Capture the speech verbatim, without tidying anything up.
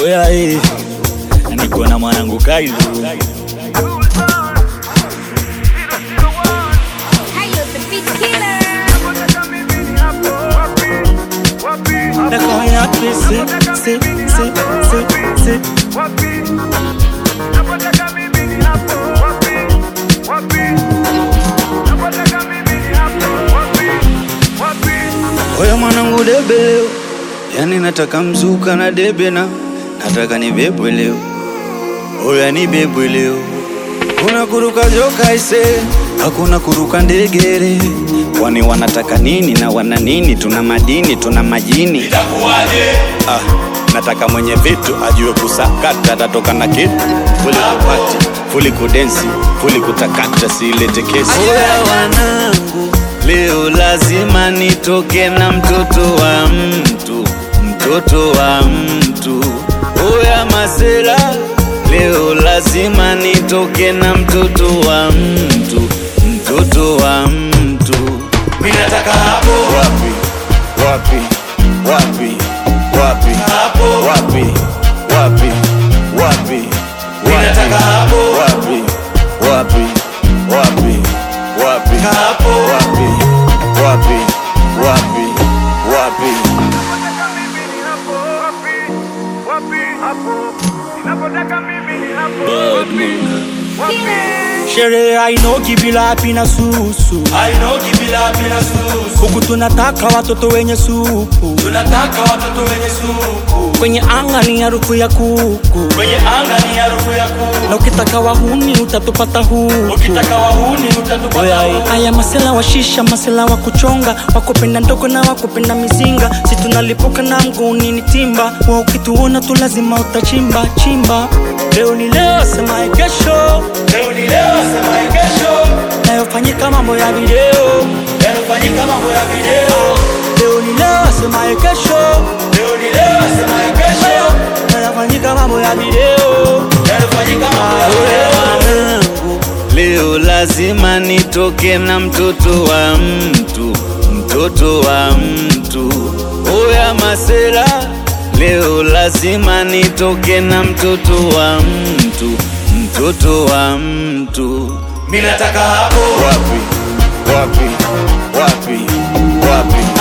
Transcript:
Oya eh, niko na mwanangu Kaizo. Oya mwanangu debe leo, yani nataka mzuka na debe na nataka nibebwe leo. Oya nibebwe leo. Kuna kuruka joka ise, hakuna kuruka ndegere. Kwani wanataka nini na wana nini? Tuna madini, tuna majini. Itakuwaje? Ah, nataka mwenye vitu ajue kusakata, atatoka na kitu. Fuli kupati, fuli kudensi, fuli kutakata, silete kesi. Oya wanangu, leo lazima nitoke na mtoto wa mtu, mtoto wa mtu. Oya masela, leo lazima nitoke na mtoto wa mtu, mtoto wa mtu. Mimi nataka hapo. Wapi, wapi, wapi, wapi, Hapo. wapi, wapi, wapi, Mimi nataka hapo. wapi, wapi, wapi, wapi, Hapo. wapi, wapi, wapi, wapi. Sherehe hainoki bila hapi na susu. Hainoki bila bila susu. Huku tunataka watoto wenye supu. Tunataka watoto wenye supu. Kwenye anga ni harufu ya kuku. Kwenye anga ni harufu ya kuku. Na ukitaka wahuni utatupata huku. Ukitaka wahuni utatupata Oya, huku. aya masela wa shisha, masela wa kuchonga, wakupenda ndogo na wakupenda mizinga. Si tunalipuka na mguni ni timba. Wa ukituona tu lazima utachimba chimba. Leo ni leo, sema kesho. Leo ni leo, sema kesho. Nayofanyika mambo ya video. Yanafanyika mambo ya video. Leo ni leo, sema kesho. Leo ni leo, sema kesho. Nayofanyika mambo ya video. Yanafanyika mambo ya video. Wanangu, leo lazima nitoke na mtoto wa mtu, mtoto wa mtu. Oya masela, leo lazima nitoke na mtoto wa mtu, mtoto wa mtu. Mimi nataka hapo. Wapi, wapi, wapi, wapi,